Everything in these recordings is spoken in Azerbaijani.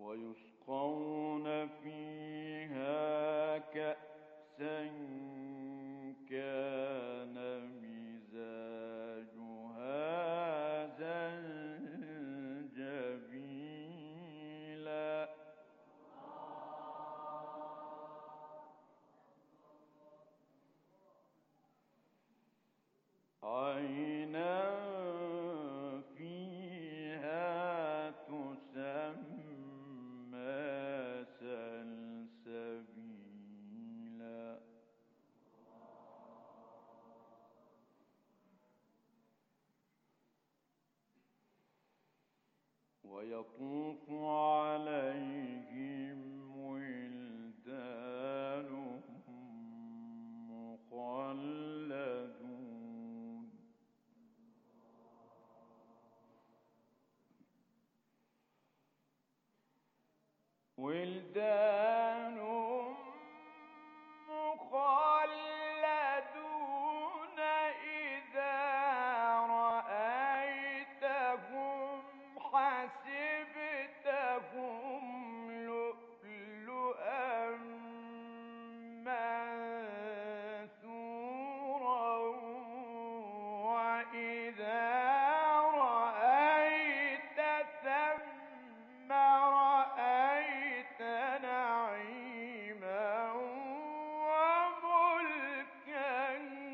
ويسقون فيها كأسا كان مزاجها زنجبيلا عينا فيها تسمى سلسبيلا ويطوف عليهم ولدان مخلدون ولدان مخلدون إذا رأيتهم حسبتهم لؤلؤا منثورا وإذا رأيت ثم رأيت نعيما وملكا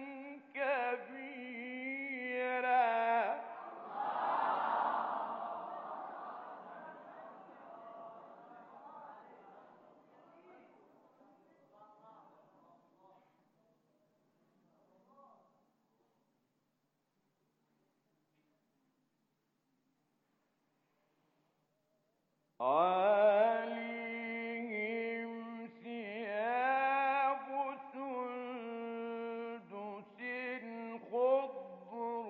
كبيرا عاليهم ثياب سندس خضر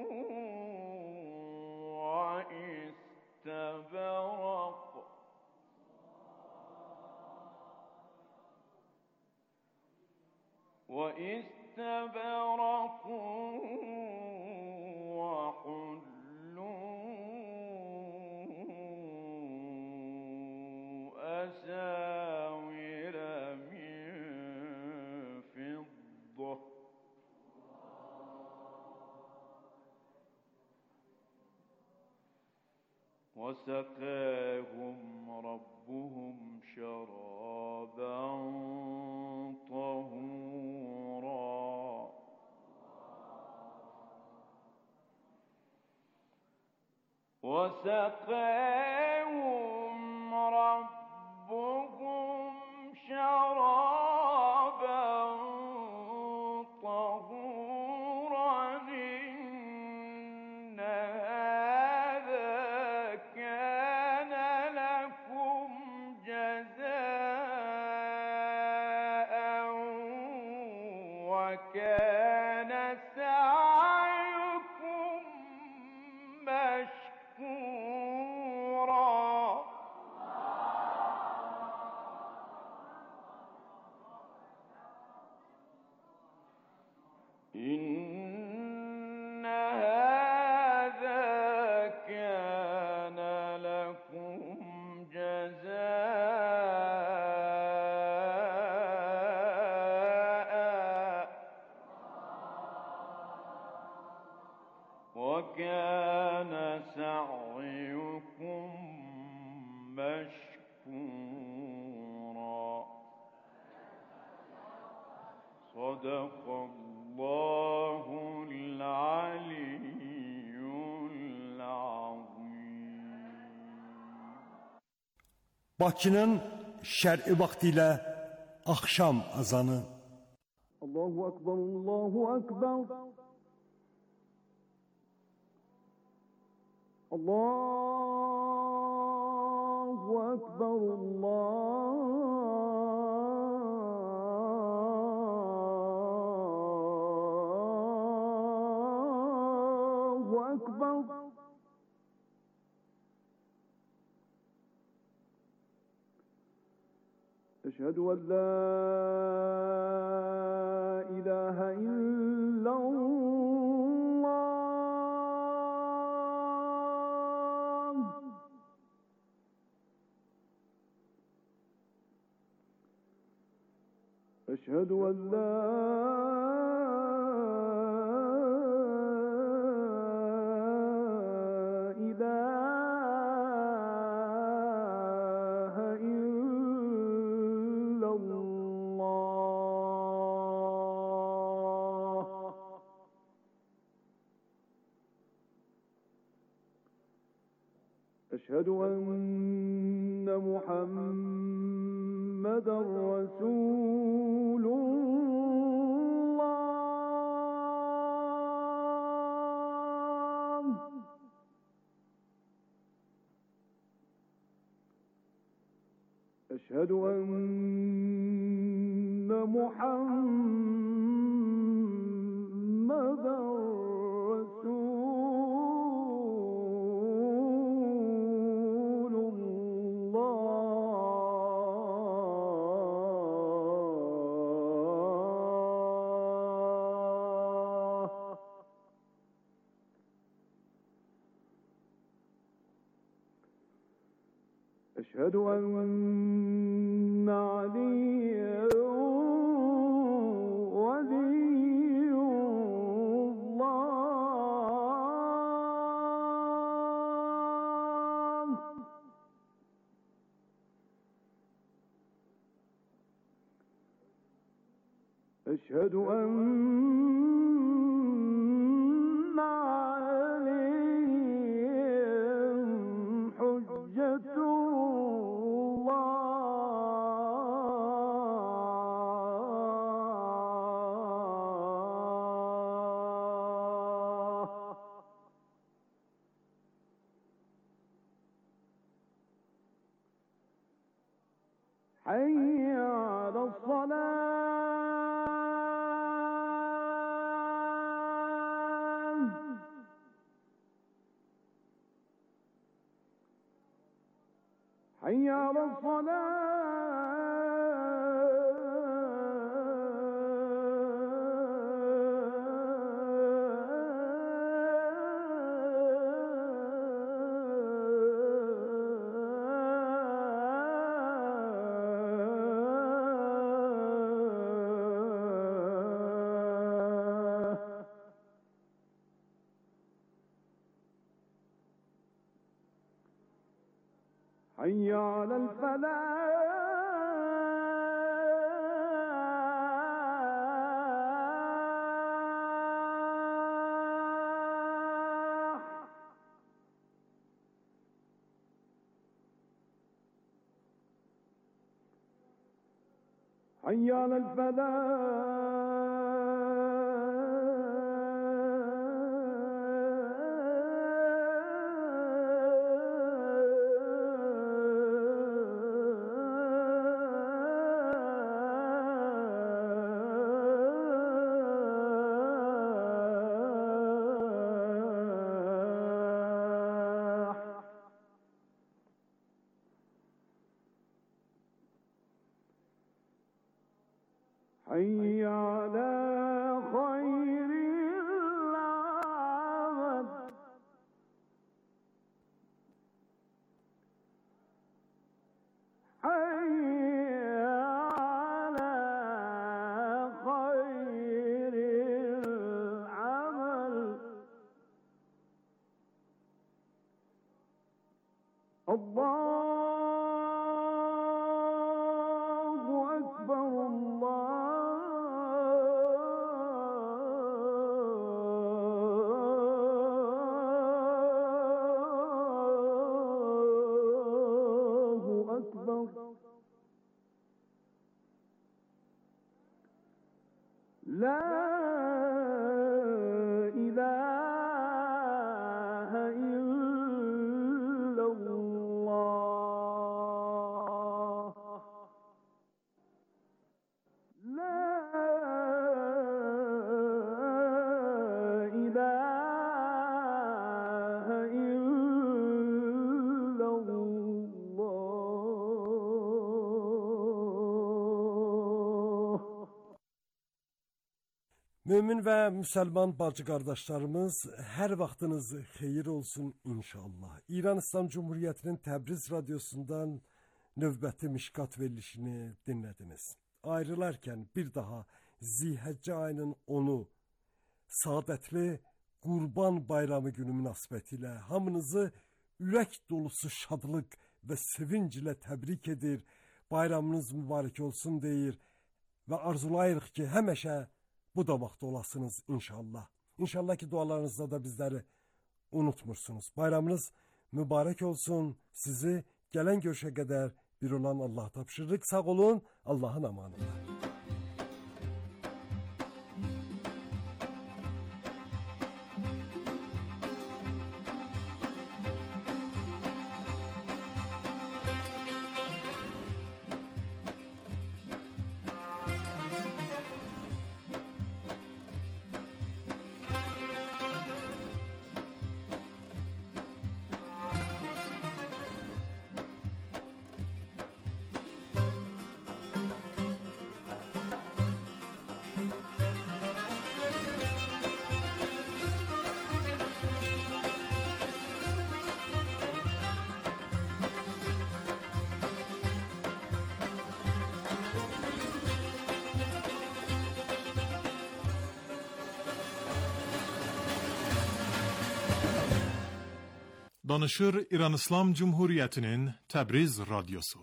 وإستبرق وحلوا أساور من فضة وسقاهم ربهم شرابا طهورا وسقاهم ربهم شرابا طهورا إن هذا كان لكم جزاء وكان سعيكم مشكورا إن هذا كان لكم جزاء وكان سعيكم مشكورا صدق الله العلي العظيم. Bakının şer'i vaktiyle akşam azanı. Allahu Ekber, Allahu Ekber. Allahu Ekber, Allahu Ekber. Eşhedü en la ilahe illallah إله إلا الله أشهد أن محمدا رسول الله أشهد أن محمدا رسول الله أشهد أن عليا ولي الله أشهد أن عليهم حجة الله حي على الصلاة حي على الصلاة حي على الفلاح حي على الفلاح حي على خير العمل حي على خير العمل الله أكبر الله أكبر لا إله إلا الله لا إله إلا الله. Mömin və müsəlman bacı qardaşlarımız, hər vaxtınız xeyir olsun inşallah. İran İslam Cumhuriyyətinin Təbriz radiosundan növbəti Mişkat verilişini dinlədiniz. Ayrılarkən bir daha Zilhəccə ayının 10-u saadətli Qurban Bayramı günü münasibətilə hamınızı ürək dolusu şadlıq və sevinc ilə təbrik edir. Bayramınız mübarək olsun deyir və arzulayırıq ki, həmişə bu davaqda olasınız inşallah. İnşallah ki, dualarınızda da bizləri unutmursunuz. Bayramınız mübarək olsun. Sizi gələn görüşə qədər bir olan Allah tapşırırıq. Sağ olun, Allahın amanında. Danışır İran İslam Cumhuriyeti'nin Təbriz Radyosu.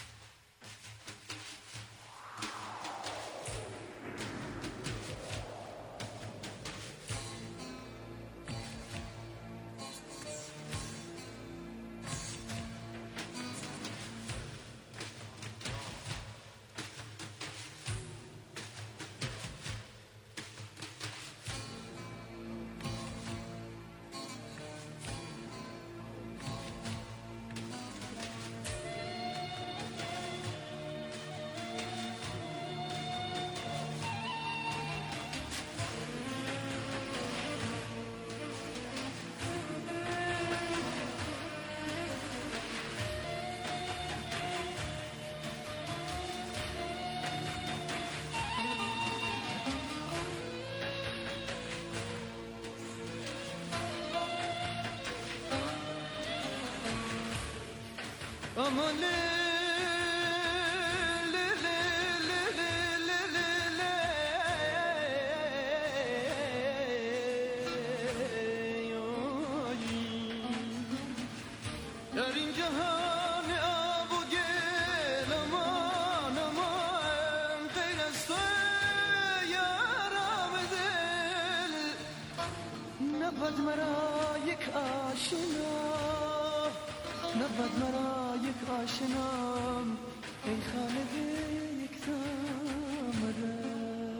نبود مرا یک آشنا، نبود مرا یک آشنام، ای خالق یک تامره.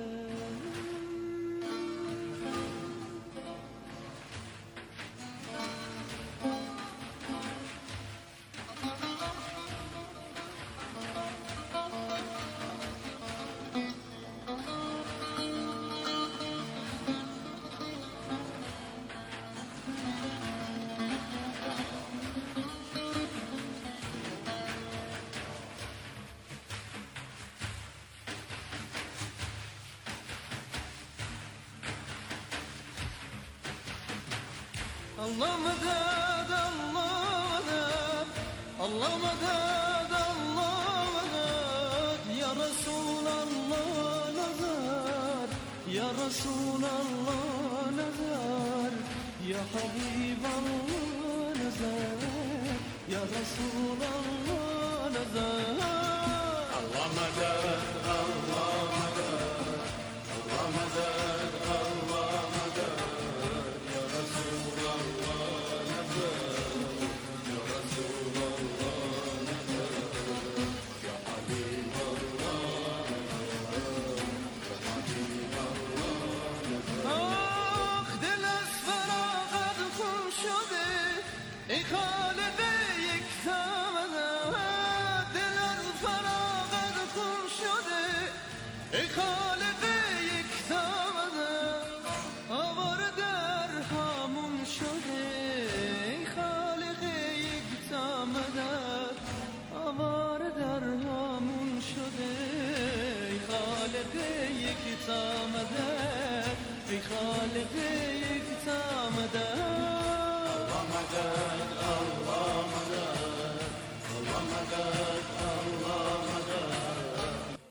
Allah medad, Allah medad, Allah medad, Allah medad, ya Resulallah nazar, ya Resulallah nazar, ya Habiballah nazar, ya Resulallah nazar. Allah medad, Allah medad, Allah medad, Allah medad.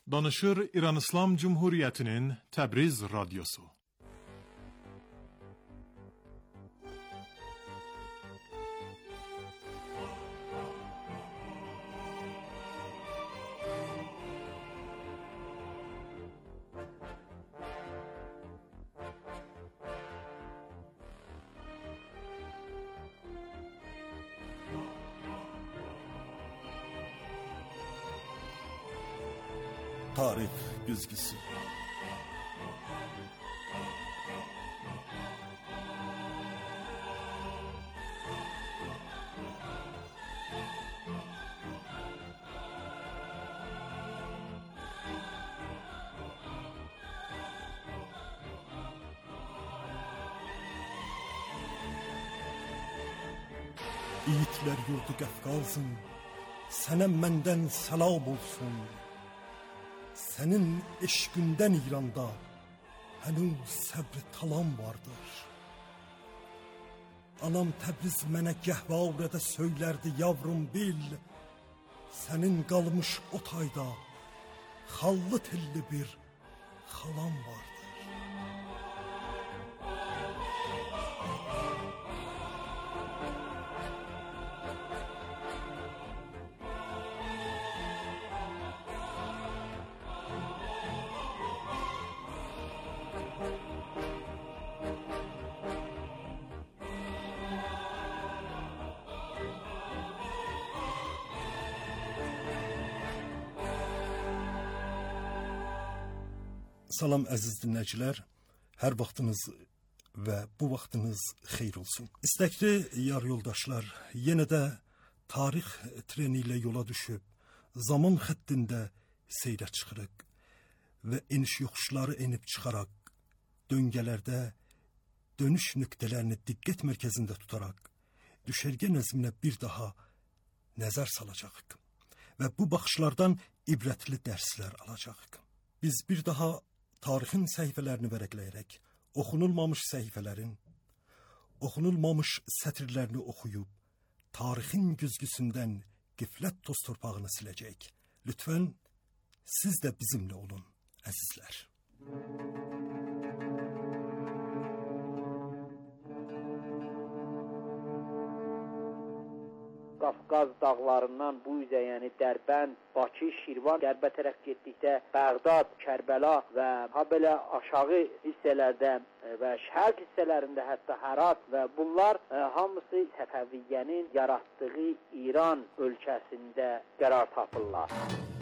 Danışır İran İslam Cumhuriyeti'nin Təbriz Radyosu. Tarih güzgüsü. Yiğitler yurdu Qafqazın, sənə məndən səlam olsun. Sənin eşqündən İranda hənuz səbr talan vardır. Anam Təbriz mənə gəhvarədə söylərdi, yavrum bil, sənin qalmış o tayda xallı telli bir xalan vardır. Salam əziz dinləyicilər, hər vaxtınız və bu vaxtınız xeyir olsun. İstəkli yar yoldaşlar, yenə də tarix treni ilə yola düşüb, zaman xəttində seyrə çıxırıq və eniş yoxuşları enib çıxaraq, döngələrdə dönüş nöqtələrini diqqət mərkəzində tutaraq, düşərgə nəzminə bir daha nəzər salacağıq və bu baxışlardan ibrətli dərslər alacağıq. Biz bir daha tarixin səhifələrini vərəqləyərək, oxunulmamış səhifələrin, oxunulmamış sətirlərini oxuyub, tarixin güzgüsündən qiflət toz torpağını siləcək. Lütfən, siz də bizimlə olun, əzizlər. Qafqaz dağlarından bu üzə, yəni Dərbənd, Bakı, Şirvan, qərbə tərəf getdikdə Bəğdad, Kərbəla və ha belə aşağı hissələrdə və şərq hissələrində hətta Hərat və bunlar hamısı Səfəviyyənin yaratdığı İran ölkəsində qərar tapırlar.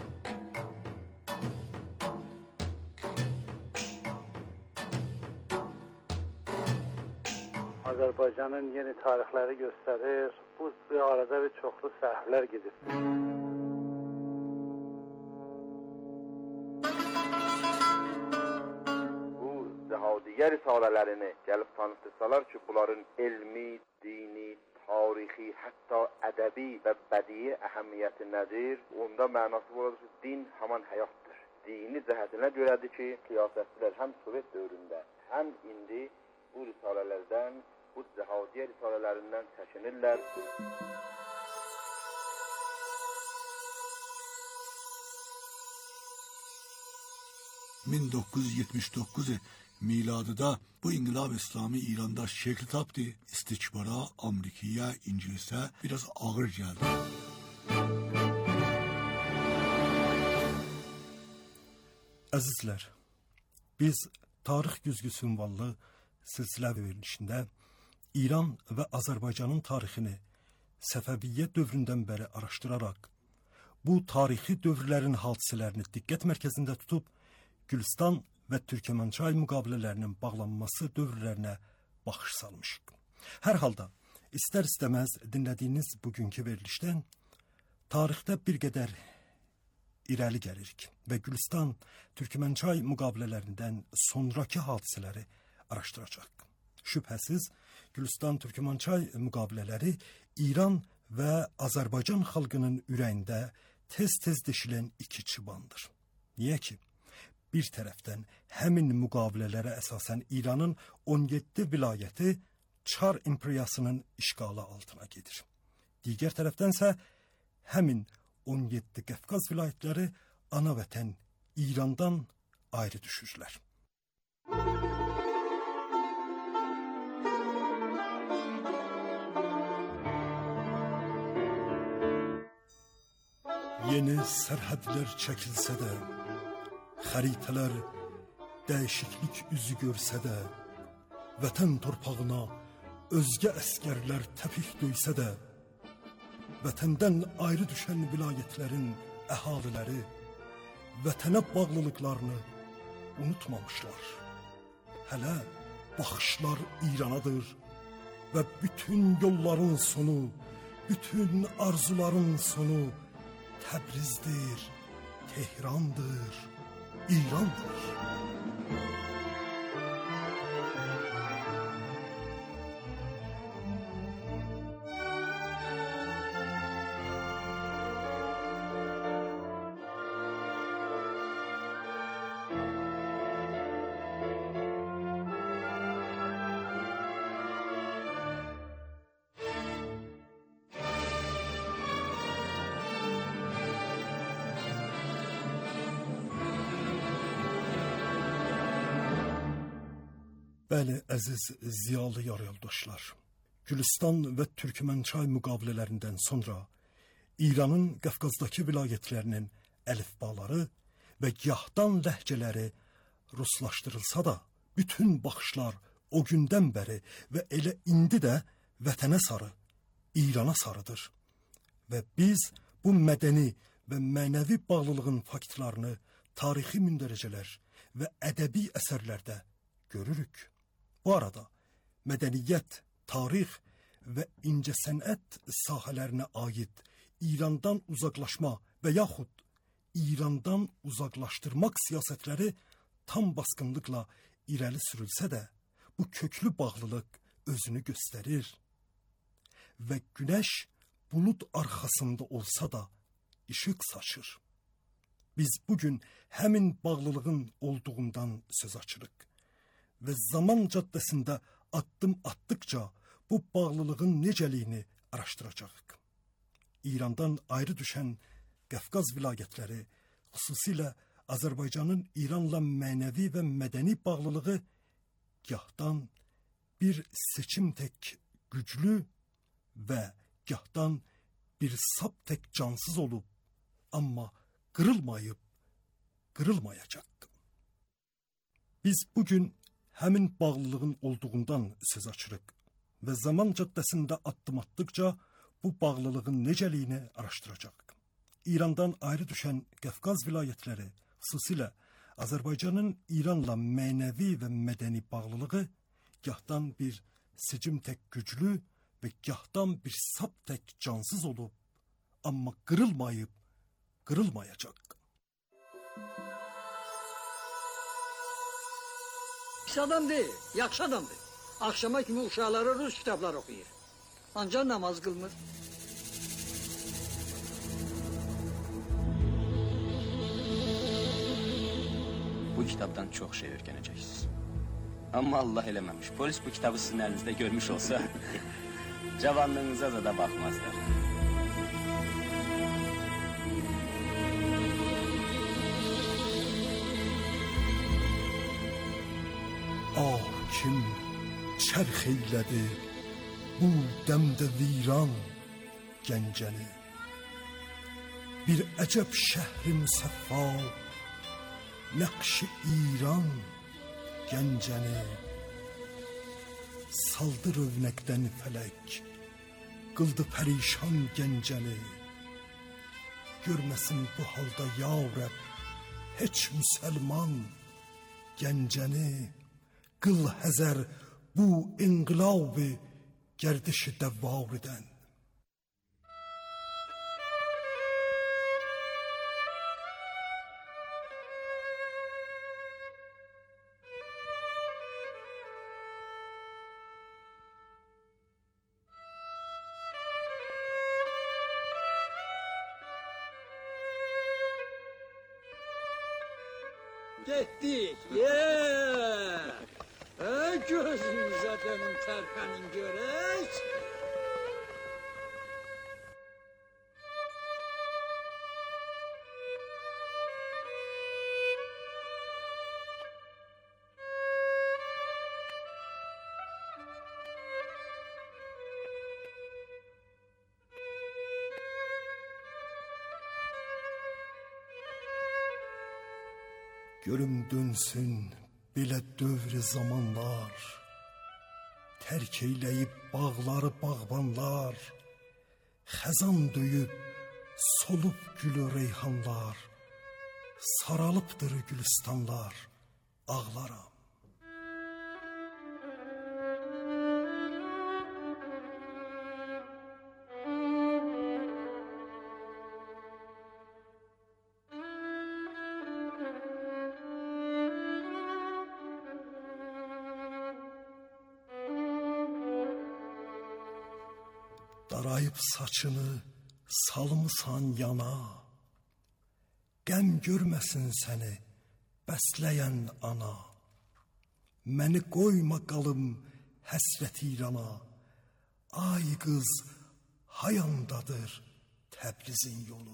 Azərbaycanın yeni tarixləri göstərir. Bu arada bir çoxlu səhvlər gedir. Bu Zəhadiyyə risalələrini gəlib tanıtsalar ki, bunların elmi, dini, tarixi, hətta ədəbi və bədii əhəmiyyəti nədir? Onda mənası bu odur ki, din haman həyatdır. Dini cəhətinə görədir ki, siyasətçilər həm Sovet dövründə, həm indi bu risalələrdən, bu Zəhadiyyə risalələrindən çəkinirlər. ...1979 miladıda bu İnqilab İslami İranda şekli tapdı. İstikbara, Amerikaya, İngilizə biraz ağır geldi. Əzizlər, biz tarix güzgüsü ünvanlı silsilə verilişində İran və Azərbaycanın tarixini Səfəviyyə dövründən bəri araşdıraraq, bu tarixi dövrlərin hadisələrini diqqət mərkəzində tutub, Gülüstan və Türkmençay müqavilələrinin bağlanması dövrlərinə baxış salmışıq. Hər halda, istər-istəməz dinlədiyiniz bugünkü verilişdən tarixdə bir qədər irəli gəlirik və Gülüstan, Türkmençay müqavilələrindən sonraki hadisələri araşdıracaq. Şübhəsiz, Gülüstan-Türkmençay müqavilələri İran və Azərbaycan xalqının ürəyində tez-tez deşilən iki çıbandır. Niyə ki? Bir tərəfdən həmin müqavilələrə əsasən İranın 17 vilayəti Çar imperiyasının işğalı altına gedir. Digər tərəfdənsə həmin 17 Qafqaz vilayətləri ana vətən İrandan ayrı düşürlər. Yeni sərhədlər çəkilsə də, xəritələr dəyişiklik üzü görsə də, vətən torpağına özgə əskərlər təpik döysə də, vətəndən ayrı düşən vilayətlərin əhaliləri vətənə bağlılıqlarını unutmamışlar. Hələ baxışlar İranadır və bütün yolların sonu, bütün arzuların sonu Təbrizdir, Tehrandır, İrandır. Bəli, əziz ziyalı yar yoldaşlar, Gülüstan və Türkmənçay müqavilələrindən sonra İranın Qafqazdakı vilayətlərinin əlifbaları və gahdan ləhcələri ruslaşdırılsa da, bütün baxışlar o gündən bəri və elə indi də vətənə sarı, İrana sarıdır. Və biz bu mədəni və mənəvi bağlılığın faktlarını tarixi mündərəcələr və ədəbi əsərlərdə görürük. Bu arada mədəniyyət, tarix və incəsənət sahələrinə aid İrandan uzaqlaşma və yaxud İrandan uzaqlaşdırmaq siyasətləri tam basqınlıqla irəli sürülsə də, bu köklü bağlılıq özünü göstərir və günəş bulud arxasında olsa da işıq saçır. Biz bugün həmin bağlılığın olduğundan söz açırıq və zaman caddəsində addım atdıkca bu bağlılığın necəliyini araşdıracağıq. İrandan ayrı düşən Qafqaz vilayətləri, xüsusilə Azərbaycanın İranla mənəvi və mədəni bağlılığı gahdan bir seçim tək güclü və gahdan bir sap tək cansız olub, amma qırılmayacaq. Biz bugün həmin bağlılığın olduğundan söz açırıq və zaman caddəsində addım atdıqca bu bağlılığın necəliyini araşdıracaq. İrandan ayrı düşən Qafqaz vilayətləri, xüsusilə Azərbaycanın İranla mənəvi və mədəni bağlılığı gahdan bir seçim tək güclü və gahdan bir sap tək cansız olub, amma qırılmayacaq. Pis adam deyil, yaxşı adamdır. Akşama kimi uşaqlara rus kitablar oxuyur. Ancaq namaz qılmır. Bu kitabdan çox şey öyrənəcəksiniz. Amma Allah eləməmiş. Polis bu kitabı sizin əlinizdə görmüş olsa, cavanlığınıza da baxmazlar. Kim çərx eylədi bu dəmdə viran Gəncəni. Bir əcəb şəhri müsəffa, nəqş-i İran Gəncəni. Saldı rövnəqdən fələk, qıldı pərişan Gəncəni. Görməsin bu halda ya Rəbb heç müsəlman Gəncəni. Qıl həzər bu inqilab-ı gərdişi dəvvarıdən. Getdik, gözümüzə dönün tərpənin görək. Görüm dönsün belə dövr zamanlar, tərk eyləyib bağları bağbanlar, xəzan döyüb solub gülü reyhanlar, saralıbdır gülüstanlar, ağlaram. Darayıb saçını salmısan yana, qəm görməsin səni bəsləyən ana. Məni qoyma qalım həsrət İrana, ay qız hayandadır Təbrizin yolu.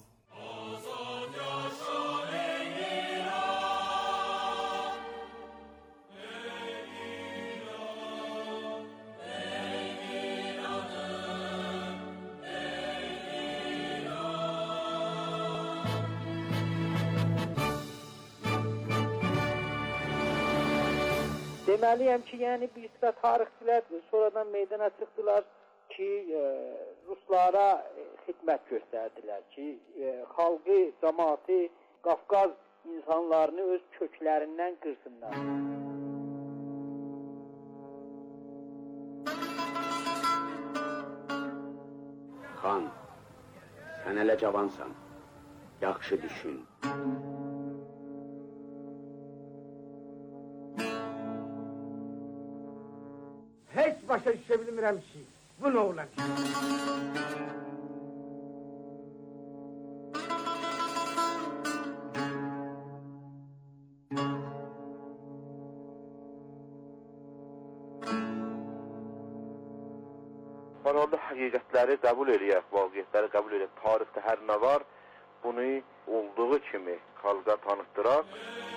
Deməliyəm ki, yəni bir sıra tarixçilər sonradan meydana çıxdılar ki, Ruslara xidmət göstərdilər ki, xalqı, cəmaatı, Qafqaz insanlarını öz köklərindən qırsınlar. Xan, sən hələ cavansan, yaxşı düşün. Heç başa düşə bilmirəm ki, bu nə olan ki? Bana həqiqətləri qəbul eləyək, vaqiətləri qəbul eləyək. Tarixdə hər nə var, bunu olduğu kimi xalqa tanıtdıraq.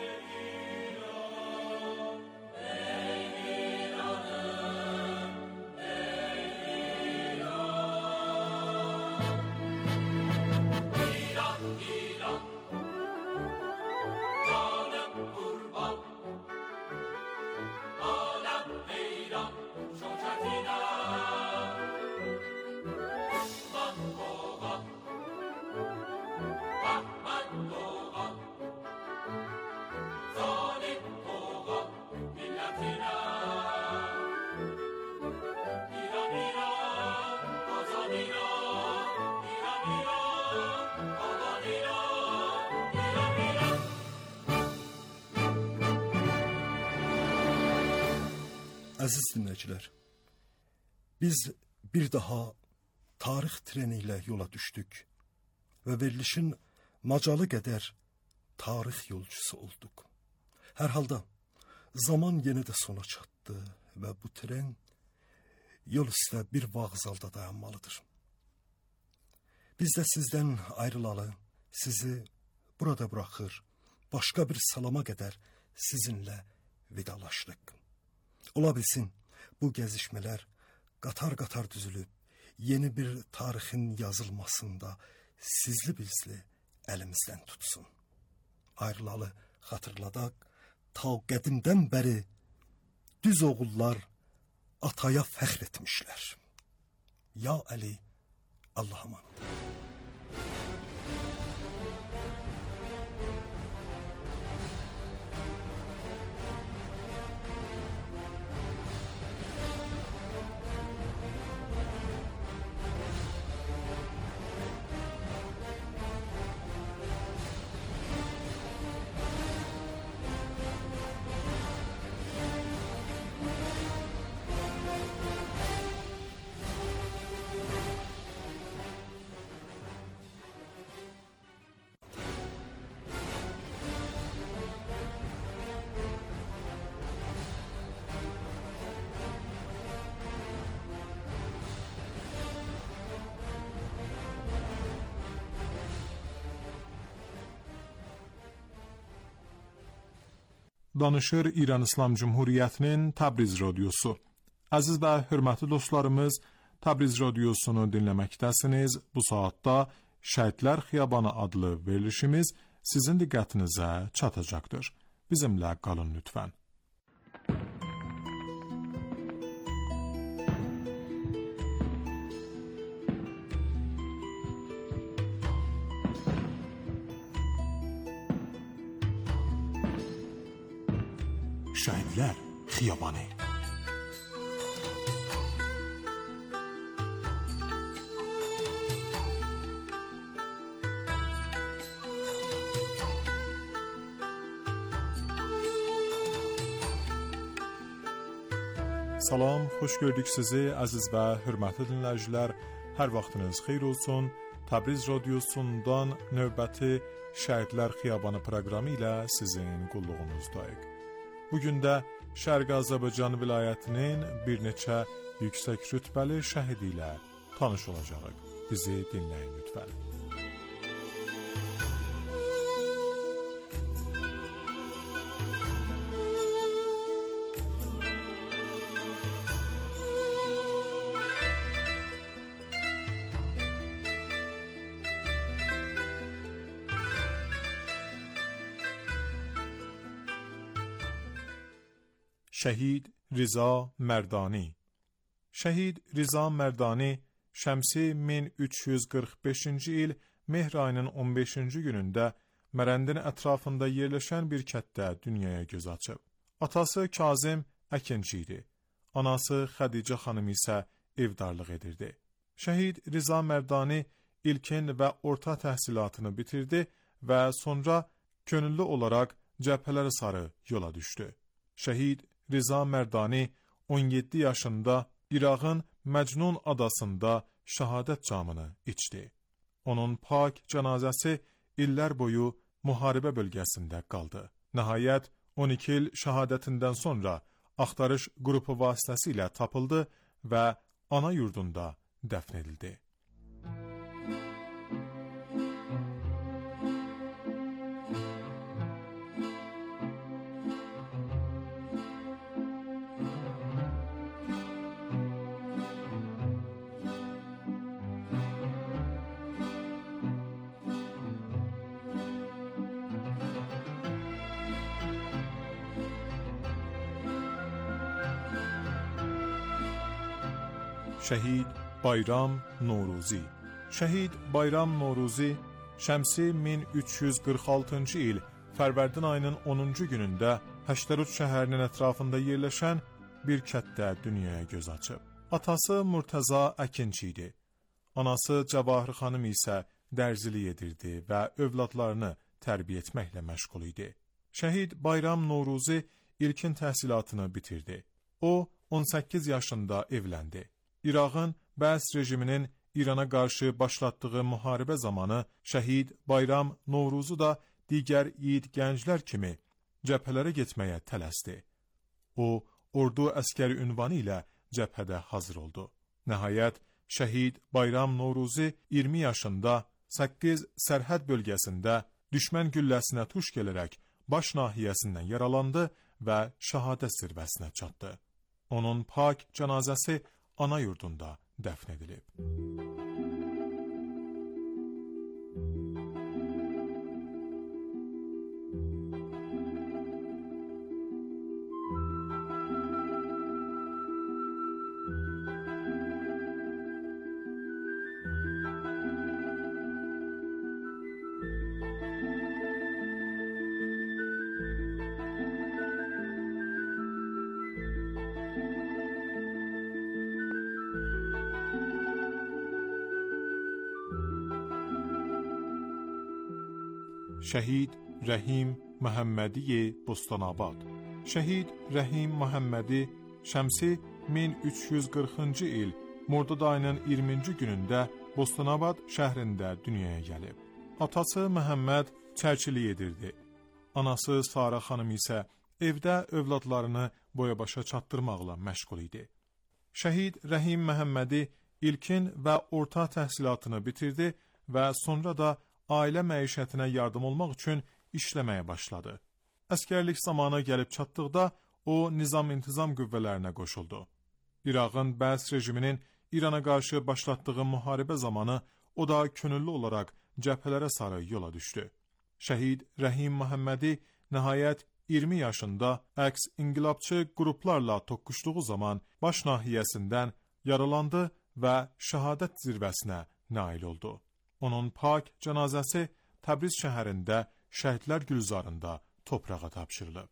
Əziz dinləyicilər, biz bir daha tarix treni ilə yola düşdük və verilişin macalı qədər tarix yolcusu olduq. Hər halda zaman yenə də sona çatdı və bu tren yol üstə bir vağzalda dayanmalıdır. Biz də sizdən ayrılalı, sizi burada buraxır, başqa bir salama qədər sizinlə vidalaşdıq. Ola bilsin, bu gəzişmələr qatar-qatar düzülüb, yeni bir tarixin yazılmasında sizli bizli əlimizdən tutsun. Ayrılalı xatırladaq, ta qədimdən bəri düz oğullar ataya fəxr etmişlər. Ya Əli, Allah'a emanet. Danışır İran İslam Cumhuriyyətinin Təbriz Radiosu. Əziz və hörmətli dostlarımız, Təbriz Radiosunu dinləməkdəsiniz. Bu saatda Şəhidlər Xiyabanı adlı verilişimiz sizin diqqətinizə çatacaqdır. bizimlə qalın lütfən. Şəhidlər Xiyabanı. Salam, xoş gördük sizi əziz və hörmətli dinləyicilər. Hər vaxtınız xeyir olsun. Təbriz radiosundan növbəti Şəhidlər Xiyabanı proqramı ilə sizin qulluğunuzdayıq. Bugün də Şərqi Azərbaycan vilayətinin bir neçə yüksək rütbəli şəhidi ilə tanış olacağıq. Bizi dinləyin lütfən. Şəhid Riza Mərdani. Şəhid Riza Mərdani şəmsi 1345-ci il mehr ayının 15-ci günündə Mərəndin ətrafında yerləşən bir kətdə dünyaya göz açıb. Atası Kazım əkinçi idi. Anası Xədicə xanım isə evdarlıq edirdi. Şəhid Riza Mərdani ilkin və orta təhsilatını bitirdi və sonra könüllü olaraq cəbhələrə sarı yola düşdü. Şəhid Riza Mərdani 17 yaşında İraqın Məcnun adasında şəhadət camını içdi. Onun pak cənazəsi illər boyu müharibə bölgəsində qaldı. Nəhayət 12 il şəhadətindən sonra axtarış qrupu vasitəsilə tapıldı və ana yurdunda dəfn edildi. Şəhid Bayram Noruzi. Şəhid Bayram Noruzi şəmsi 1346-cı il Fərvərdin ayının 10-cu günündə Həştərut şəhərinin ətrafında yerləşən bir kətdə dünyaya göz açıb. Atası Murtaza əkinçi idi. Anası Cəvahir xanım isə dərzilik edirdi və övladlarını tərbiyə etməklə məşğul idi. Şəhid Bayram Noruzi ilkin təhsilatını bitirdi. O 18 yaşında evləndi. İraqın Bəs rejiminin İrana qarşı başlatdığı müharibə zamanı Şəhid Bayram Noruzu da digər yiğit gənclər kimi cəbhələrə getməyə tələsdi. O, ordu əskəri ünvanı ilə cəbhədə hazır oldu. Nəhayət, Şəhid Bayram Noruzi 20 yaşında 8 sərhəd bölgəsində düşmən gülləsinə tuş gələrək baş nahiyəsindən yaralandı və şəhadət zirvəsinə çatdı. Onun pak cənazəsi ana yurdunda dəfn edilib. Şəhid Rəhim Məhəmmədi Bostanabad. Şəhid Rəhim Məhəmmədi şəmsi 1340-cı il Mordad ayının 20-ci günündə Bostanabad şəhrində dünyaya gəlib. Atası Məhəmməd çərçilik edirdi. Anası Sara xanım isə evdə övladlarını boya-başa çatdırmaqla məşğul idi. Şəhid Rəhim Məhəmmədi ilkin və orta təhsilatını bitirdi və sonra da ailə məişətinə yardım olmaq üçün işləməyə başladı. Əskərlik zamanı gəlib çatdıqda o nizam-intizam qüvvələrinə qoşuldu. İraqın Bəs rejiminin İrana qarşı başlatdığı müharibə zamanı o da könüllü olaraq cəbhələrə sarı yola düşdü. Şəhid Rəhim Məhəmmədi nəhayət 20 yaşında əks inqilabçı qruplarla toqquşduğu zaman baş nahiyəsindən yaralandı və şəhadət zirvəsinə nail oldu. Onun pak cənazəsi Təbriz şəhərində Şəhidlər Gülzarında toprağa tapşırılıb.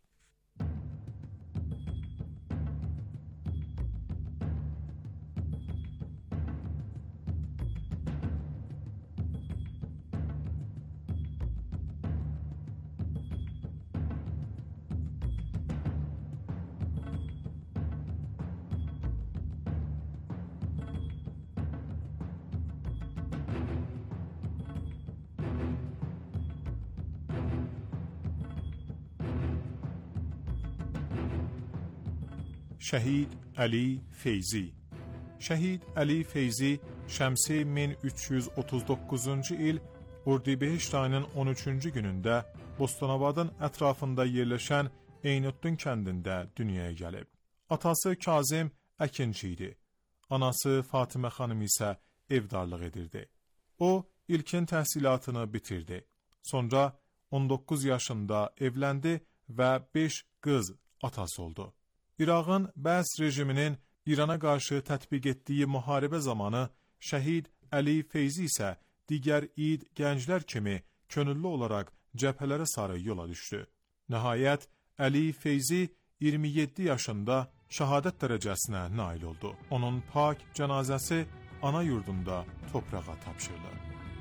Şəhid Əli Feyzi. Şəhid Əli Feyzi şəmsi 1339-cu il Urdibehiş ayının 13-cü günündə Bostanabadın ətrafında yerləşən Eynuddin kəndində dünyaya gəlib. Atası Kazım əkinçi idi. Anası Fatimə xanım isə evdarlıq edirdi. O, ilkin təhsilatını bitirdi. Sonra 19 yaşında evləndi və 5 qız atası oldu. İraqın Bəs rejiminin İrana qarşı tətbiq etdiyi müharibə zamanı Şəhid Əli Feyzi isə digər id gənclər kimi könüllü olaraq cəbhələrə sarı yola düşdü. Nəhayət, Əli Feyzi 27 yaşında şəhadət dərəcəsinə nail oldu. Onun pak cənazəsi ana yurdunda toprağa tapşırıldı.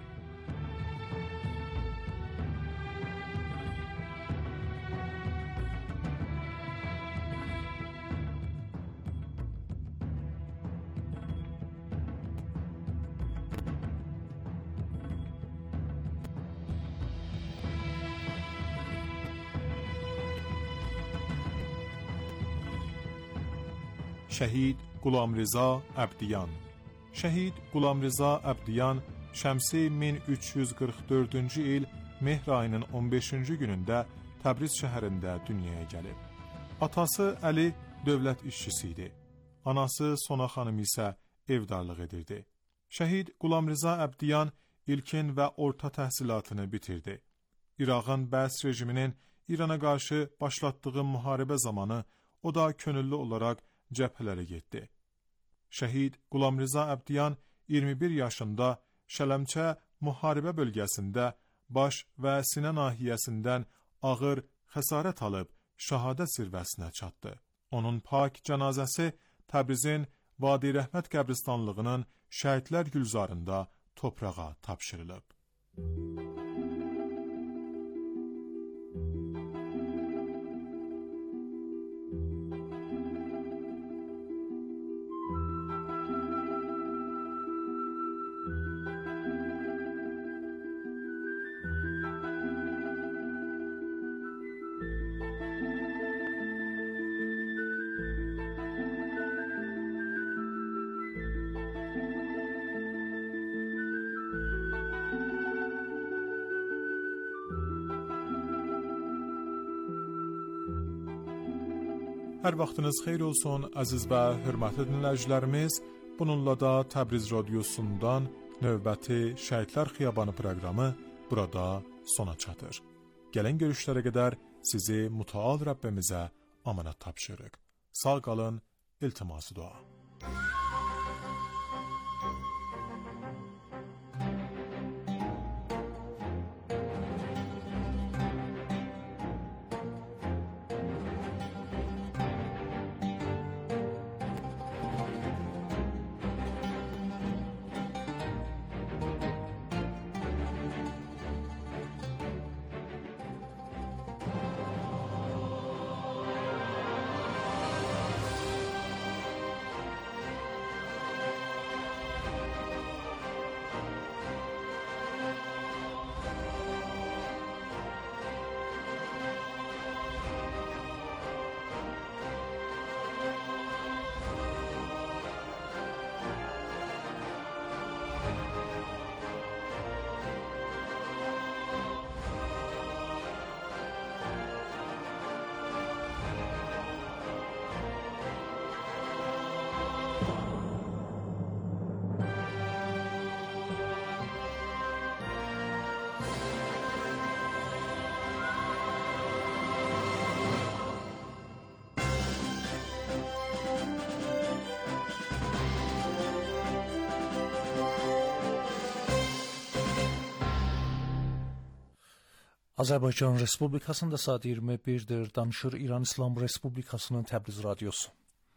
Şəhid Qulamriza Əbdiyan. Şəhid Qulamriza Əbdiyan şəmsi 1344-cü il Mehr ayının 15-ci günündə Təbriz şəhərində dünyaya gəlib. Atası Əli dövlət işçisi idi. Anası Sona xanım isə evdarlıq edirdi. Şəhid Qulamriza Əbdiyan ilkin və orta təhsilatını bitirdi. İraqın Bəs rejiminin İrana qarşı başlatdığı müharibə zamanı o da könüllü olaraq cəbhələrə getdi. Şəhid Qulamriza Əbdiyan 21 yaşında Şələmçə müharibə bölgəsində baş və sinə nahiyəsindən ağır xəsarət alıb şəhadət zirvəsinə çatdı. Onun pak cənazəsi Təbrizin Vadi Rəhmət qəbristanlığının Şəhidlər Gülzarında toprağa tapşırılıb. Hər vaxtınız xeyir olsun, əziz və hörmətli dinləyicilərimiz. Bununla da Təbriz radiosundan növbəti Şəhidlər Xiyabanı proqramı burada sona çatır. Gələn görüşlərə qədər sizi mütəal Rəbbimizə amanat tapşırıq. Sağ qalın, iltiması dua. Azərbaycan Respublikasında saat 21-dir. Danışır İran İslam Respublikasının Təbriz radiosu.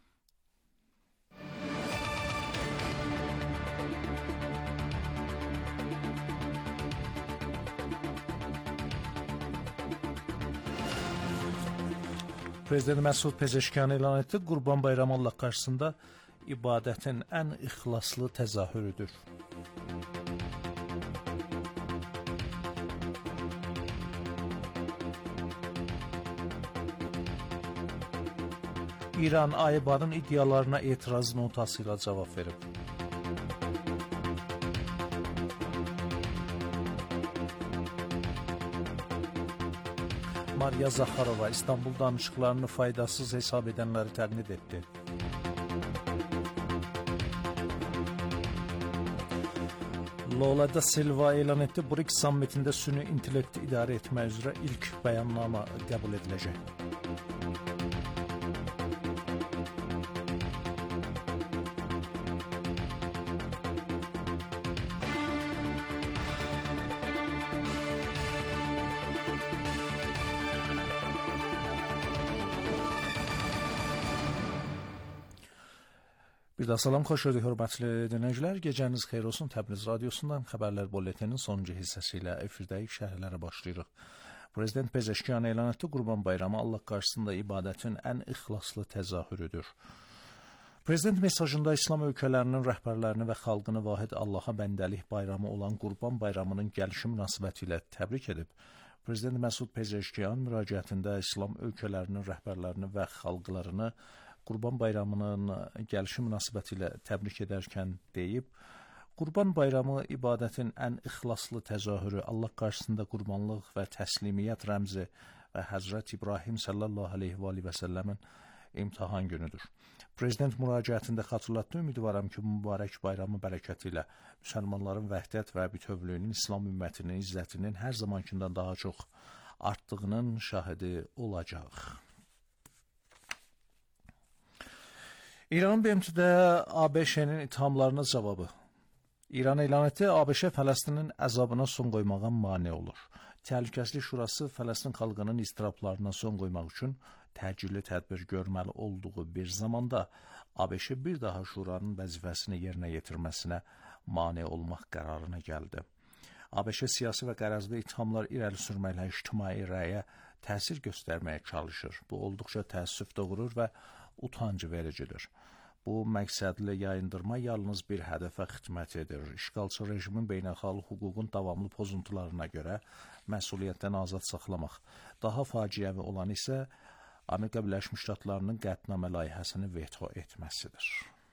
Prezident Məsud Pezeşkiyan elan etdi. Qurban Bayramı Allah qarşısında ibadətin ən ixlaslı təzahürüdür. İran Aybanın iddialarına etiraz notası ilə cavab verib. Mariya Zaxarova İstanbul danışıqlarını faydasız hesab edənləri tənqid etdi. Lula da Silva elan etdi. BRICS sammitində süni intellekti idarə etmək üzrə ilk bəyannamə qəbul ediləcək. Bir daha salam, xoş gördük hörmətli dinləyicilər. Gecəniz xeyir olsun. Təbriz radiosundan xəbərlər bulletinin sonuncu hissəsi ilə efirdəyik, şərhlərə başlayırıq. Prezident Pezeşkiyan elan etdi. Qurban Bayramı Allah qarşısında ibadətin ən ixlaslı təzahürüdür. Prezident mesajında İslam ölkələrinin rəhbərlərini və xalqını vahid Allaha bəndəlik bayramı olan Qurban Bayramının gəlişi münasibəti ilə təbrik edib. Prezident Məsud Pezeşkiyan müraciətində İslam ölkələrinin rəhbərlərini və xalqlarını Qurban Bayramının gəlişi münasibəti ilə təbrik edərkən deyib, Qurban Bayramı ibadətin ən ixlaslı təzahürü, Allah qarşısında qurbanlıq və təslimiyyət rəmzi və Həzrət İbrahim sallallahu aleyhi və səlləmin imtahan günüdür. Prezident müraciətində xatırlatdı, ümidvaram ki, mübarək bayramı bərəkəti ilə müsəlmanların vəhdət və bütövlüyünün, İslam ümmətinin, izzətinin hər zamankindən daha çox artdığının şahidi olacaq. İranın BMT-də ABŞ-nin ithamlarına cavabı. İran elan etdi, ABŞ Fələstinin əzabına son qoymağa mane olur. Təhlükəsizlik Şurası Fələstin xalqının istirablarına son qoymaq üçün təcili tədbir görməli olduğu bir zamanda ABŞ bir daha Şuranın vəzifəsini yerinə yetirməsinə mane olmaq qərarına gəldi. ABŞ siyasi və qərəzli ithamlar irəli sürməklə ictimai rəyə təsir göstərməyə çalışır. Bu olduqca təəssüf doğurur və utancı vericidir. Bu məqsədli yayındırma yalnız bir hədəfə xidmət edir. İşğalçı rejimin beynəlxalq hüququn davamlı pozuntularına görə məsuliyyətdən azad saxlamaq. Daha faciəvi olan isə Amerika Birləşmiş Ştatlarının qətnamə layihəsini veto etməsidir.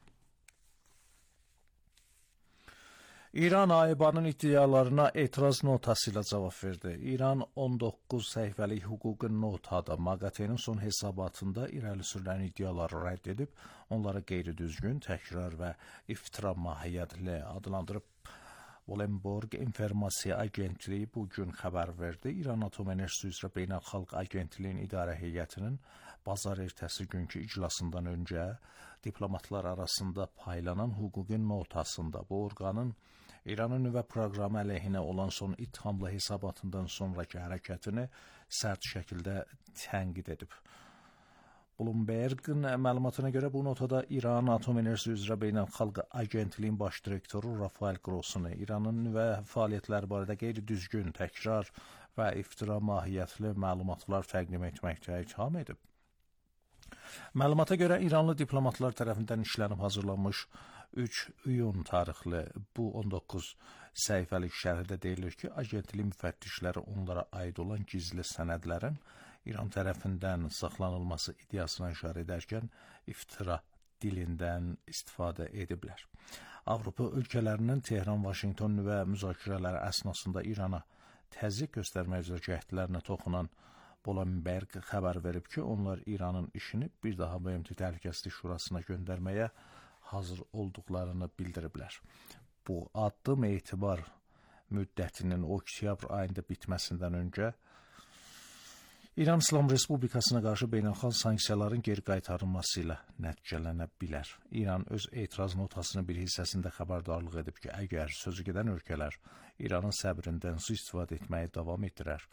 İran Aybanın iddialarına etiraz notası ilə cavab verdi. İran 19 səhifəlik hüquqi notada MAQATE-nin son hesabatında irəli sürülən iddiaları rədd edib, onları qeyri-düzgün, təkrar və iftira mahiyyətli adlandırıb. Bloomberg İnformasiya Agentliyi bugün xəbər verdi. İran Atom Enerjisi üzrə Beynəlxalq Agentliyin idarə heyətinin bazar ertəsi günkü iclasından öncə diplomatlar arasında paylanan hüquqi notasında bu orqanın İranın nüvə proqramı əleyhinə olan son ithamlı hesabatından sonraki hərəkətini sərt şəkildə tənqid edib. Bloomberg'in məlumatına görə bu notada İran Atom Enerjisi üzrə Beynəlxalq Agentliyin baş direktoru Rafael Grossunu İranın nüvə fəaliyyətləri barədə qeyri-düzgün, təkrar və iftira mahiyyətli məlumatlar təqdim etməkdə itham edib. Məlumata görə İranlı diplomatlar tərəfindən işlənib hazırlanmış 3 iyun tarixli bu 19 səhifəlik şərhdə deyilir ki, agentlik müfəttişləri onlara aid olan gizli sənədlərin İran tərəfindən saxlanılması iddiasına işarə edərkən iftira dilindən istifadə ediblər. Avropa ölkələrinin Tehran-Vaşinqton nüvə müzakirələri əsnasında İrana təzyiq göstərmək üzrə cəhdlərinə toxunan Bloomberg xəbər verib ki, onlar İranın işini bir daha BMT Təhlükəsizlik Şurasına göndərməyə hazır olduqlarını bildiriblər. Bu addım etibar müddətinin oktyabr ayında bitməsindən öncə İran İslam Respublikasına qarşı beynəlxalq sanksiyaların geri qaytarılması ilə nəticələnə bilər. İran öz etiraz notasının bir hissəsində xəbərdarlıq edib ki, əgər sözü gedən ölkələr İranın səbrindən su istifadə etməyə davam etdirər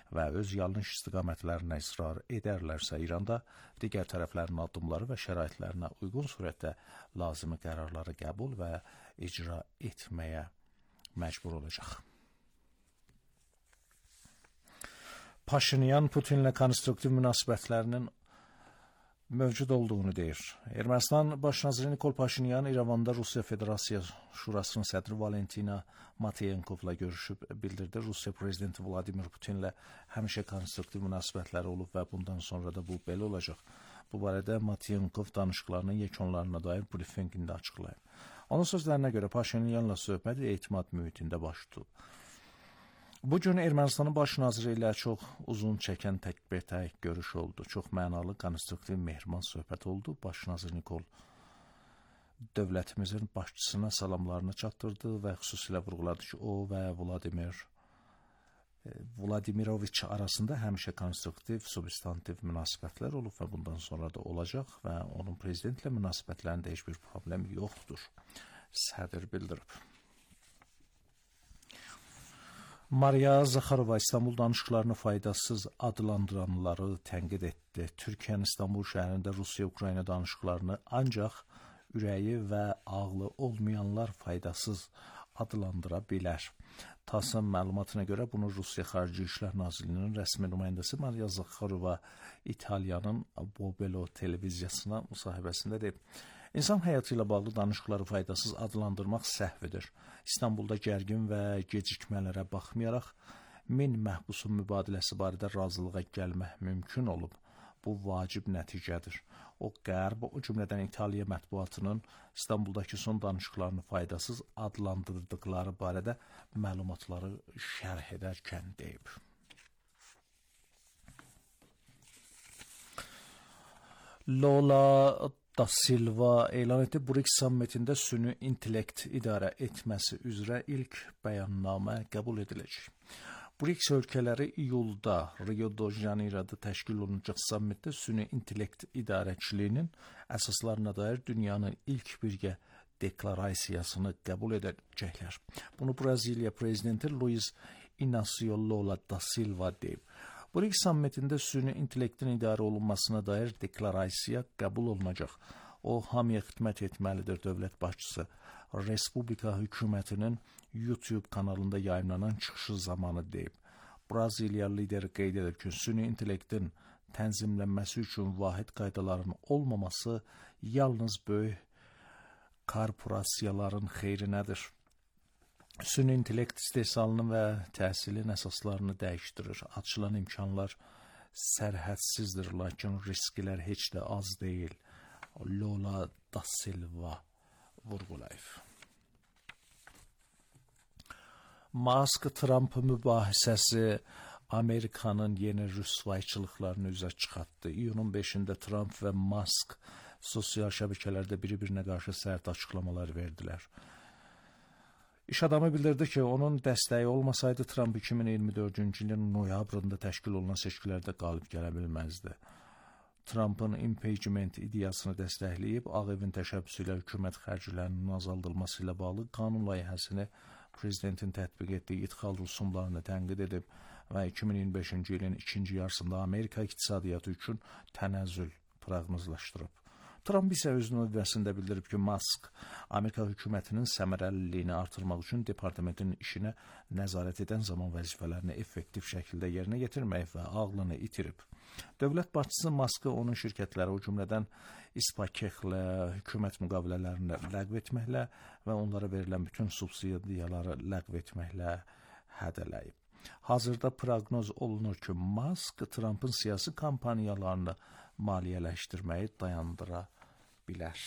və öz yanlış istiqamətlərinə israr edərlərsə, İranda digər tərəflərin addımları və şəraitlərinə uyğun surətdə lazımi qərarları qəbul və icra etməyə məcbur olacaq. Paşinyan Putinlə konstruktiv münasibətlərinin mövcud olduğunu deyir. Ermənistan Baş naziri Nikol Paşinyan İrəvanda Rusiya Federasiya Şurasının sədri Valentina Matviyenkovla görüşüb bildirdi. Rusiya prezidenti Vladimir Putinlə həmişə konstruktiv münasibətləri olub və bundan sonra da bu belə olacaq. Bu barədə Matviyenkov danışıqlarının yekunlarına dair brifinqində açıqlayıb. Onun sözlərinə görə Paşinyanla söhbət etimad mühitində baş tutub. Bu gün Ermənistanın baş naziri ilə çox uzun çəkən təkbətək görüş oldu. Çox mənalı, konstruktiv, mehriban söhbət oldu. Baş nazir Nikol dövlətimizin başçısına salamlarını çatdırdı və xüsusilə vurğuladı ki, o və Vladimiroviç arasında həmişə konstruktiv, substantiv münasibətlər olub və bundan sonra da olacaq və onun prezidentlə münasibətlərində heç bir problem yoxdur. Sədr bildirib. Mariya Zakharova İstanbul danışıqlarını faydasız adlandıranları tənqid etdi. Türkiyənin İstanbul şəhərində Rusiya-Ukrayna danışıqlarını ancaq ürəyi və ağlı olmayanlar faydasız adlandıra bilər. TASS-ın məlumatına görə bunu Rusiya Xarici İşlər Nazirliyinin rəsmi nümayəndəsi Mariya Zakharova İtaliyanın Bobelo televiziyasına müsahibəsində deyib. İnsan həyatı ilə bağlı danışıqları faydasız adlandırmaq səhvidir. İstanbulda gərgin və gecikmələrə baxmayaraq 1000 məhbusun mübadiləsi barədə razılığa gəlmək mümkün olub. Bu vacib nəticədir. O Qərb, o cümlədən İtaliya mətbuatının İstanbuldakı son danışıqlarını faydasız adlandırdıqları barədə məlumatları şərh edərkən deyib. Lola da Silva elan etdi. BRICS sammitində süni intellekt idarə etməsi üzrə ilk bəyannamə qəbul ediləcək. BRICS ölkələri iyulda Rio de Janeiro'da təşkil olunacaq sammitdə süni intellekt idarəçiliyinin əsaslarına dair dünyanın ilk birgə deklarasiyasını qəbul edəcəklər. Bunu Braziliya prezidenti Luiz Inácio Lula da Silva deyib. BRICS sammitində süni intellektin idarə olunmasına dair deklarasiya qəbul olunacaq. O, hamıya xidmət etməlidir dövlət başçısı. Respublika hökumətinin YouTube kanalında yayımlanan çıxışı zamanı deyib. Braziliya lideri qeyd edir ki, süni intellektin tənzimlənməsi üçün vahid qaydaların olmaması yalnız böyük korporasiyaların xeyrinədir. Süni intellekt istehsalının və təhsilin əsaslarını dəyişdirir. Açılan imkanlar sərhədsizdir, lakin risklər heç də az deyil. Lola da Silva vurğulayıb. Musk-Trump mübahisəsi Amerikanın yeni rüsvayçılıqlarını üzə çıxartdı. İyunun 5-də Trump və Musk sosial şəbəkələrdə biri-birinə qarşı sərt açıqlamalar verdilər. İş adamı bildirdi ki, onun dəstəyi olmasaydı Trump 2024-cü ilin noyabrında təşkil olunan seçkilərdə qalib gələ bilməzdi. Trump'ın impeachment ideyasını dəstəkləyib, Ağ Evin təşəbbüsü ilə hökumət xərclərinin azaldılması ilə bağlı qanun layihəsini prezidentin tətbiq etdiyi idxal rüsumlarını tənqid edib və 2025-ci ilin ikinci yarısında Amerika iqtisadiyyatı üçün tənəzzül proqnozlaşdırıb. Trump isə öz növbəsində bildirib ki, Musk Amerika hökumətinin səmərəliliyini artırmaq üçün departamentin işinə nəzarət edən zaman vəzifələrini effektiv şəkildə yerinə yetirmək və ağlını itirib. Dövlət başçısı Musk'ı onun şirkətləri, o cümlədən İspakexlə, hökumət müqavilələrini ləğv etməklə və onlara verilən bütün subsidiyaları ləğv etməklə hədələyib. Hazırda proqnoz olunur ki, Musk Trump'ın siyasi kampaniyalarını maliyyələşdirməyi dayandıra bilər.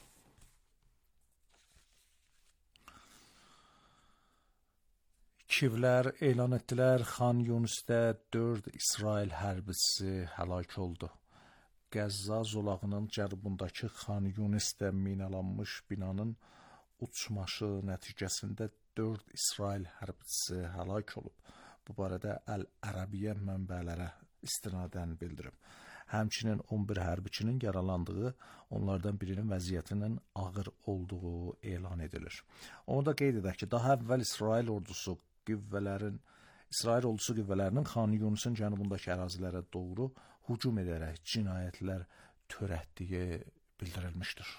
Kivlər elan etdilər, Xan Yunisdə 4 İsrail hərbisi həlak oldu. Qəzza zolağının cənubundakı Xan Yunisdə minalanmış binanın uçmaşı nəticəsində 4 İsrail hərbisi həlak olub. Bu barədə Əl-Ərəbiyyə mənbələrə istinadən bildirib. Həmçinin 11 hərbiçinin yaralandığı, onlardan birinin vəziyyətinin ağır olduğu elan edilir. Onu da qeyd edək ki, daha əvvəl İsrail ordusu qüvvələrin İsrail ordusu qüvvələrinin Xan Yunisin cənubundakı ərazilərə doğru hücum edərək cinayətlər törətdiyi bildirilmişdir.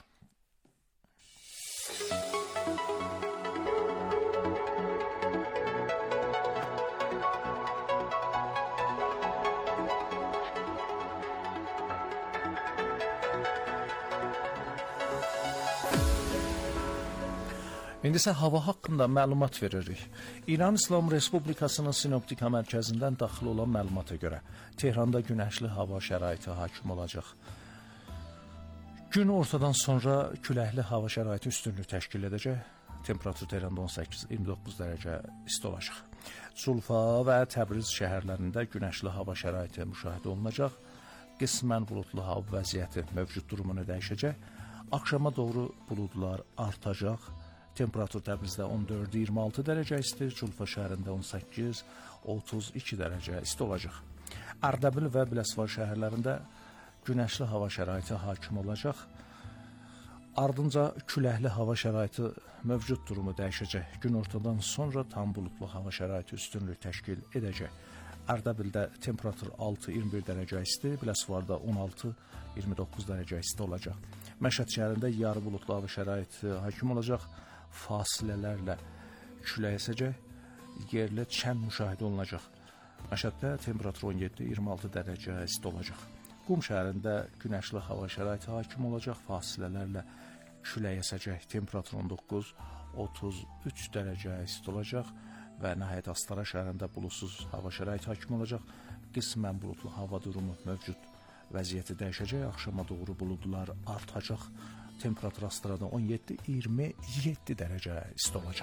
İndi isə hava haqqında məlumat veririk. İran İslam Respublikasının sinoptika mərkəzindən daxil olan məlumata görə Tehranda günəşli hava şəraiti hakim olacaq. Gün ortadan sonra küləkli hava şəraiti üstünlük təşkil edəcək. Temperatur Tehranda 18-29 dərəcə isti olacaq. Zulfa və Təbriz şəhərlərində günəşli hava şəraiti müşahidə olunacaq. Qismən buludlu hava vəziyyəti mövcud durumunu dəyişəcək. Axşama doğru buludlar artacaq. Temperatur Təbrizdə 14-26 dərəcə isti, Culfa şəhərində 18-32 dərəcə isti olacaq. Ərdəbil və Biləsuvar şəhərlərində günəşli hava şəraiti hakim olacaq. Ardınca küləkli hava şəraiti mövcud durumu dəyişəcək. Gün ortadan sonra tam buludlu hava şəraiti üstünlük təşkil edəcək. Ərdəbildə temperatur 6-21 dərəcə isti, Biləsuvarda 16-29 dərəcə isti olacaq. Məşhəd şəhərində yarı buludlu hava şəraiti hakim olacaq. Fasilələrlə külək əsəcək, yerli çən müşahidə olunacaq. Məşhəddə temperatur 17-26 dərəcə isti olacaq. Qum şəhərində günəşli hava şəraiti hakim olacaq, fasilələrlə külək əsəcək, temperatur 19-33 dərəcə isti olacaq və nəhayət Astara şəhərində buludsuz hava şəraiti hakim olacaq. Qismən buludlu hava durumu mövcud vəziyyəti dəyişəcək, axşama doğru buludlar artacaq. Temperatur Astarada 17-27 dərəcə isti olacaq.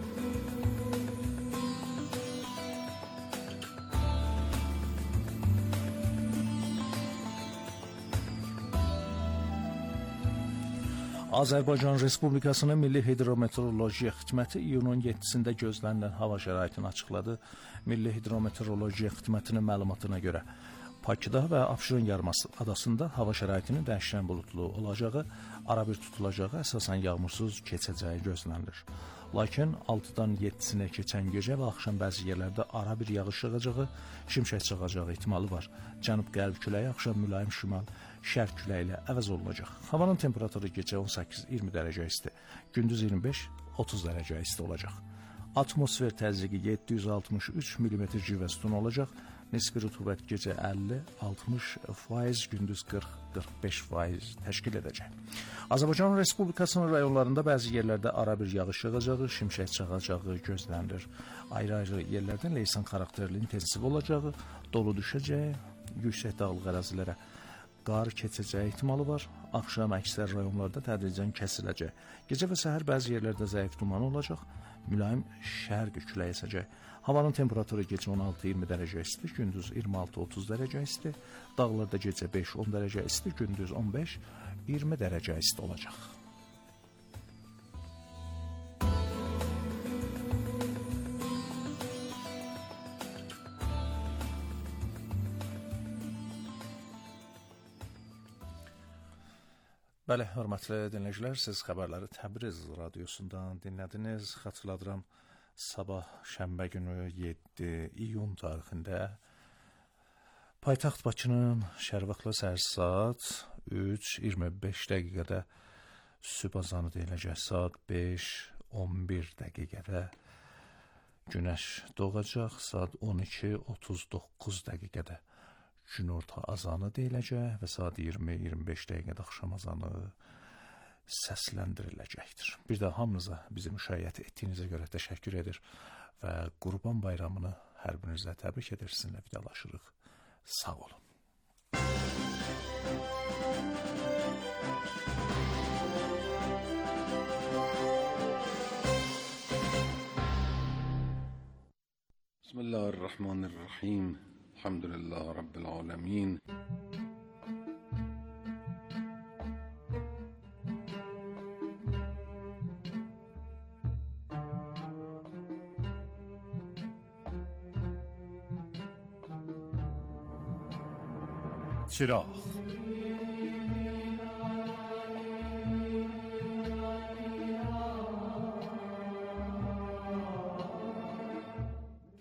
Azərbaycan Respublikasının Milli Hidrometeorologiya Xidməti iyunun 7-sində gözlənilən hava şəraitini açıqladı. Milli Hidrometeorologiya Xidmətinin məlumatına görə Bakıda və Abşeron yarımadasında hava şəraitinin dəyişkən buludlu olacağı, arabir tutulacağı, əsasən yağmursuz keçəcəyi gözlənilir. Lakin 6-dan 7-sinə keçən gecə və axşam bəzi yerlərdə arabir yağış yağacağı, şimşək çaxacağı ehtimalı var. Cənub-qərb küləyi axşam mülayim şimal-şərq küləyi ilə əvəz olunacaq. Havanın temperaturu gecə 18-20 dərəcə isti, gündüz 25-30 dərəcə isti olacaq. Atmosfer təzyiqi 763 mm civə sütunu olacaq. Nisbi rütubət gecə 50-60%, gündüz 40-45% təşkil edəcək. Azərbaycan Respublikasının rayonlarında bəzi yerlərdə arabir yağış yağacağı, şimşək çaxacağı gözlənilir. Ayrı-ayrı yerlərdə leysan xarakterli intensiv olacağı, dolu düşəcəyi, yüksək dağlıq ərazilərə qar keçəcəyi ehtimalı var. Axşam əksər rayonlarda tədricən kəsiləcək. Gecə və səhər bəzi yerlərdə zəif duman olacaq, mülayim şərqi külək əsəcək. Havanın temperaturu gecə 16-20 dərəcə isti, gündüz 26-30 dərəcə isti, dağlarda gecə 5-10 dərəcə isti, gündüz 15-20 dərəcə isti olacaq. Bəli, hörmətli dinləyicilər, siz xəbərləri Təbriz radiosundan dinlədiniz. Xatırladıram, sabah şənbə günü 7 iyun tarixində paytaxt Bakının şərq vaxtı səhər saat 3:25 dəqiqədə sübh azanı deyiləcək. Saat 5:11 dəqiqədə günəş doğacaq. Saat 12:39 dəqiqədə günorta azanı deyiləcək və saat 20-25 dəqiqədə axşam azanı səsləndiriləcəkdir. Bir də hamınıza bizi müşayiət etdiyinizə görə təşəkkür edir və Qurban bayramını hər birinizlə təbrik edir, sizinlə vidalaşırıq. Sağ olun. Bismillahirrahmanirrahim. Elhamdülillah Rabbil alemin. چراغ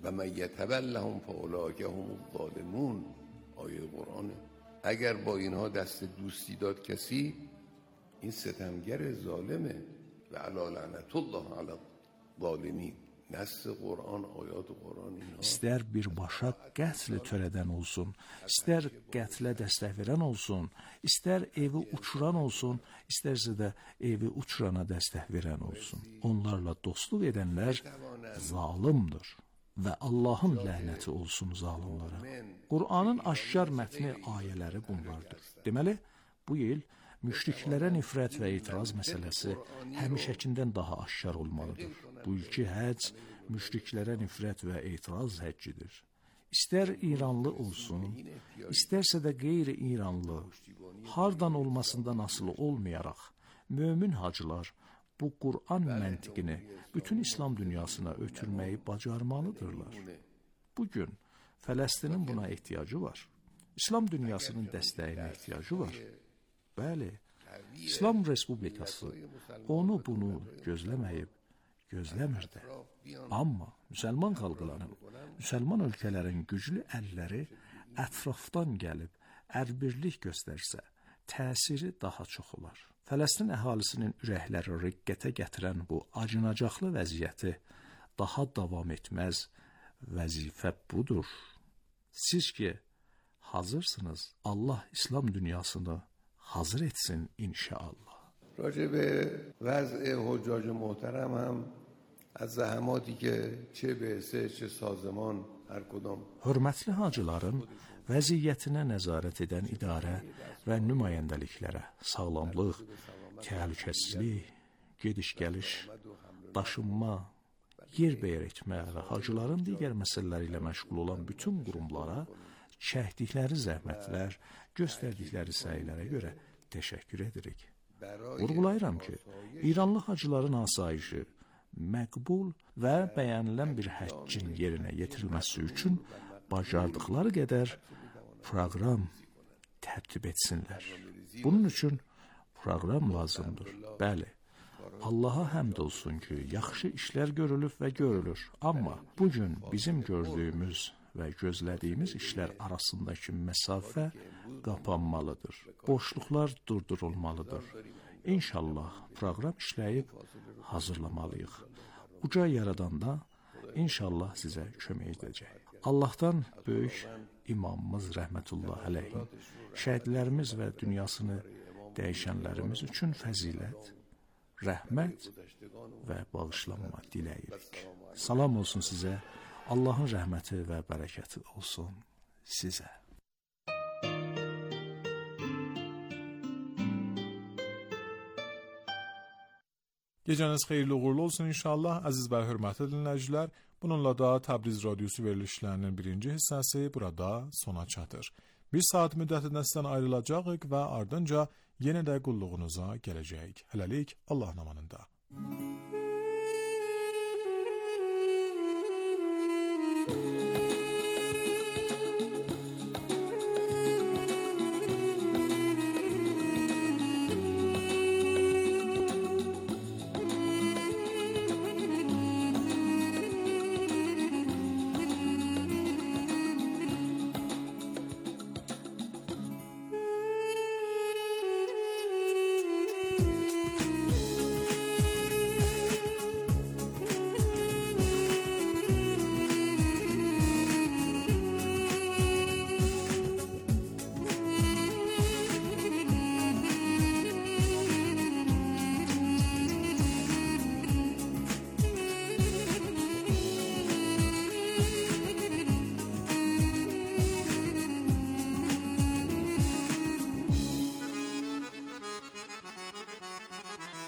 و من یتولهم فاولئک هم الظالمون. آیه قرآنه. اگر با اینها دست دوستی داد کسی، این ستمگر ظالمه و علی لعنت الله علی الظالمین. Nəs Quran, ayat Quran. İstər birbaşa qətl törədən olsun, istər qətlə dəstək verən olsun, istər evi uçuran olsun, istərsə də evi uçurana dəstək verən olsun. Onlarla dostluq edənlər zalimdir və Allahın lənəti olsun zalimlara. Qur'anın aşkar mətni ayələri bunlardır. Deməli, bu il müşriklərə nifrət və etiraz məsələsi həmişəkindən daha aşkar olmalıdır. Bu ilki həcc müşriklərə nifrət və etiraz həccidir. İstər İranlı olsun, istərsə də qeyri-İranlı, hardan olmasından asılı olmayaraq, mömin hacılar bu Qur'an məntiqini bütün İslam dünyasına ötürməyi bacarmalıdırlar. Bugün Fələstinin buna ehtiyacı var. İslam dünyasının dəstəyinə ehtiyacı var. Bəli, İslam Respublikası onu bunu gözləməyib, gözləmirdi. Amma müsəlman xalqların, müsəlman ölkələrin güclü əlləri ətrafdan gəlib əlbirlik göstərsə, təsiri daha çox olar. Fələstin əhalisinin ürəkləri riqqətə gətirən bu acınacaqlı vəziyyəti daha davam etməz vəzifə budur. Siz ki, hazırsınız, Allah İslam dünyasını hazır etsin inşallah. راجع به وضع حجاج محترم هم از زحماتی که چه بعثه چه سازمان هر کدام. Hörmətli hacıların vəziyyətinə nəzarət edən idarə və nümayəndəliklərə sağlamlıq, təhlükəsizlik, gediş-gəliş, daşınma, yer bəyər etmə və hacıların digər məsələləri ilə məşğul olan bütün qurumlara çəkdikləri zəhmətlər, göstərdikləri səylərə görə təşəkkür edirik. Vurğulayıram ki, İranlı hacıların asayişi, məqbul və bəyənilən bir həccin yerinə yetirilməsi üçün bacardıqları qədər proqram tərtib etsinlər. Bunun üçün proqram lazımdır. Bəli, Allaha həmd olsun ki, yaxşı işlər görülüb və görülür. Amma bugün bizim gördüyümüz və gözlədiyimiz işlər arasındakı məsafə qapanmalıdır. Boşluqlar durdurulmalıdır. İnşallah proqram işləyib hazırlamalıyıq. Uca yaradanda inşallah sizə kömək edəcək. Allahdan böyük imamımız rəhmətullah əleyhin, şəhidlərimiz və dünyasını dəyişənlərimiz üçün fəzilət, rəhmət və bağışlanma diləyirik. Salam olsun sizə, Allahın rəhməti və bərəkəti olsun sizə. Gecəniz xeyirli uğurlu olsun inşallah, əziz və hörmətli dinləyicilər. Bununla da Təbriz Radiosu verilişlərinin birinci hissəsi burada sona çatır. Bir saat müddətində sizdən ayrılacağıq və ardınca yenə də qulluğunuza gələcəyik. Hələlik Allahın amanında.